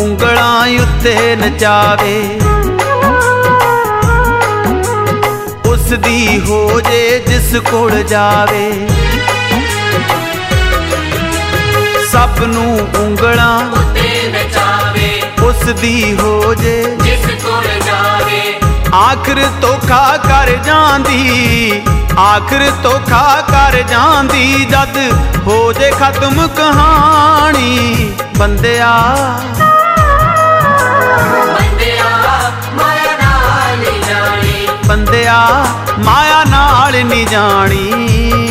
ਉਂਗਲਾਂ ਉੱਤੇ ਨਚਾਵੇ, ਉਸ ਦੀ ਹੋ ਜੇ ਜਿਸ ਕੋਲ ਜਾਵੇ। ਸਭ ਨੂੰ ਉਂਗਲਾਂ ਉੱਤੇ ਨਚਾਵੇ, ਉਸ ਦੀ ਹੋ ਜੇ ਜਿਸ ਕੋਲ ਜਾਵੇ। ਆਖਰ ਧੋਖਾ ਕਰ ਜਾਂਦੀ, ਆਖਰ ਧੋਖਾ ਕਰ ਜਾਂਦੀ, ਜਦ ਹੋ ਜੇ ਖਤਮ ਕਹਾਣੀ। ਬੰਦਿਆ ਬੰਦਿਆ ਮਾਇਆ ਨਾਲ ਨੀ ਜਾਣੀ, ਬੰਦਿਆ ਮਾਇਆ ਨਾਲ ਨੀ ਜਾਣੀ।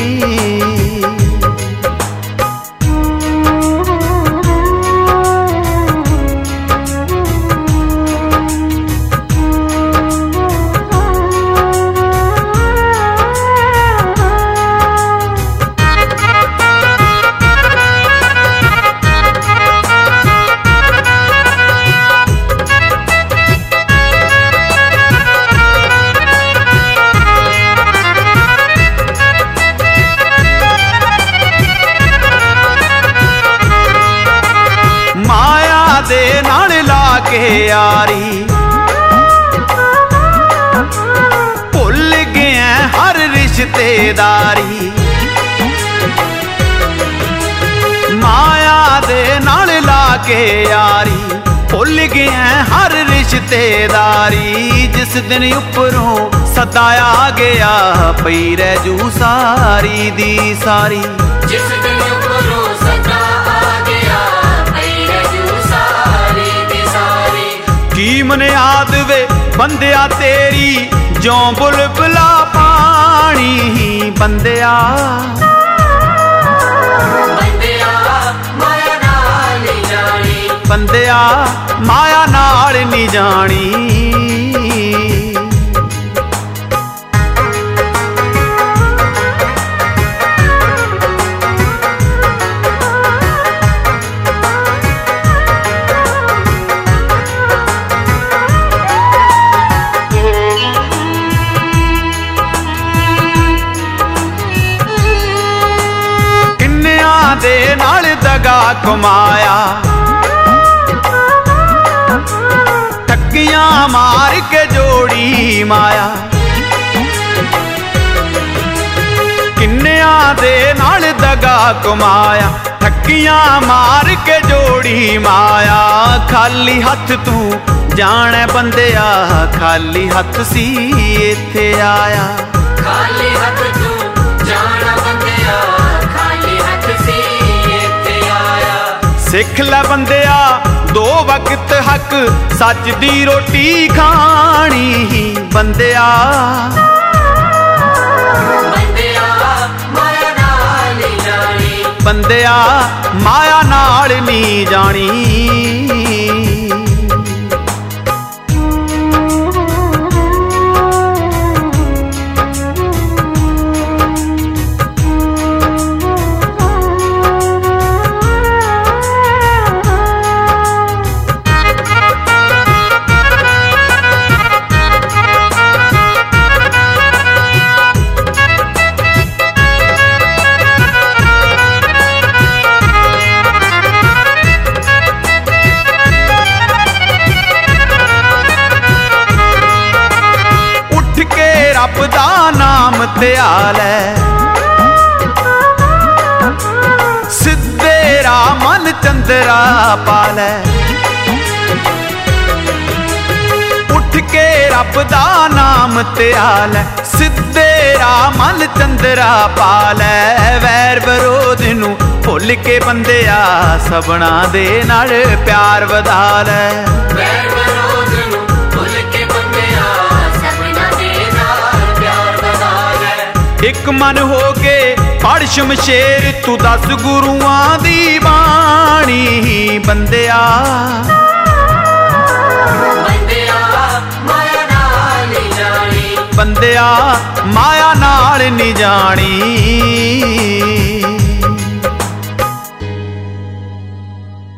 ਦੇ ਨਾਲ ਲਾ ਕੇ ਯਾਰੀ, ਭੁੱਲ ਗਿਆ ਹਰ ਰਿਸ਼ਤੇਦਾਰੀ। ਮਾਇਆ ਦੇ ਨਾਲ ਲਾ ਕੇ ਯਾਰੀ, ਭੁੱਲ ਗਿਆ ਹਰ ਰਿਸ਼ਤੇਦਾਰੀ। ਜਿਸ ਦਿਨ ਉੱਪਰੋਂ ਸਦਾ ਆ ਗਿਆ, ਪਈ ਰਹਿ ਜੂ ਸਾਰੀ ਦੀ ਸਾਰੀ। ਜਿਸ ਦਿਨ ਉੱਪਰੋਂ ਸਦਾ ਆ ਗਿਆ, ਪਈ ਰਹਿ ਜੂ ਸਾਰੀ ਦੀ ਸਾਰੀ। ਕੀ ਮਨਿਆਦ ਵੇ ਬੰਦਿਆ ਤੇਰੀ, ਜਿਉਂ ਬੁਲਬੁਲਾ ਪਾਣੀ। ਬੰਦਿਆ ਬੰਦਿਆ ਮਾਇਆ ਨਾਲ ਨੀ ਜਾਣੀ, ਬੰਦਿਆ ਮਾਇਆ ਨਾਲ ਨੀ ਜਾਣੀ। ਦੇ ਨਾਲ ਦਗਾ ਕਮਾਇਆ, ਠੱਗੀਆਂ ਮਾਰ ਕੇ ਜੋੜੀ ਮਾਇਆ। ਕਿੰਨਿਆਂ ਦੇ ਨਾਲ ਦਗਾ ਕਮਾਇਆ, ਠੱਗੀਆਂ ਮਾਰ ਕੇ ਜੋੜੀ ਮਾਇਆ। ਖਾਲੀ ਹੱਥ ਤੂੰ ਜਾਣੈ ਬੰਦਿਆ, ਖਾਲੀ ਹੱਥ ਸੀ ਇੱਥੇ ਆਇਆ। ਖਾਲੀ ਹੱਥ ਤੂੰ ਜਾਣਾ ਬੰਦਿਆ, ਖਾਲੀ ਹੱਥ ਸੀ ਇੱਥੇ ਆਇਆ। ਸਿੱਖ ਲੈ ਬੰਦਿਆ ਦੋ ਵਕਤ ਹੱਕ, ਸੱਚ ਦੀ ਰੋਟੀ ਖਾਣੀ। ਬੰਦਿਆ ਬੰਦਿਆ ਮਾਇਆ ਨਾਲ ਨੀ ਜਾਣੀ, ਬੰਦਿਆ ਮਾਇਆ ਨਾਲ ਨੀ ਜਾਣੀ। ਰੱਬ ਦਾ ਨਾਮ ਧਿਆਲੈ, ਸਿੱਧੇ ਰਾਹ ਮਨ ਚੰਦਰਾ ਪਾਲੈ। ਉੱਠ ਕੇ ਰੱਬ ਦਾ ਨਾਮ ਧਿਆਲੈ, ਸਿੱਧੇ ਰਾਹ ਮਨ ਚੰਦਰਾ ਪਾਲੈ। ਵੈਰ ਵਿਰੋਧ ਨੂੰ ਭੁੱਲ ਕੇ ਬੰਦਿਆ, ਸਭਨਾ ਦੇ ਨਾਲ ਪਿਆਰ ਵਧਾ ਲੈ। ਵੈਰ ਵਿਰੋਧ ਨੂੰ ਭੁੱਲ ਕੇ ਬੰਦਿਆ, ਸਭਨਾ ਦੇ ਨਾਲ ਪਿਆਰ ਵਧਾ ਲੈ। ਇੱਕ ਮਨ ਹੋ ਕੇ ਪੜ੍ਹ ਸ਼ਮਸ਼ੇਰ, ਤੂੰ 10 ਗੁਰੂਆਂ ਦੀ ਬਾਣੀ। ਬੰਦਿਆ ਮਾਇਆ ਨਾਲ ਨੀ ਜਾਣੀ, ਬੰਦਿਆ ਮਾਇਆ ਨਾਲ ਨੀ ਜਾਣੀ।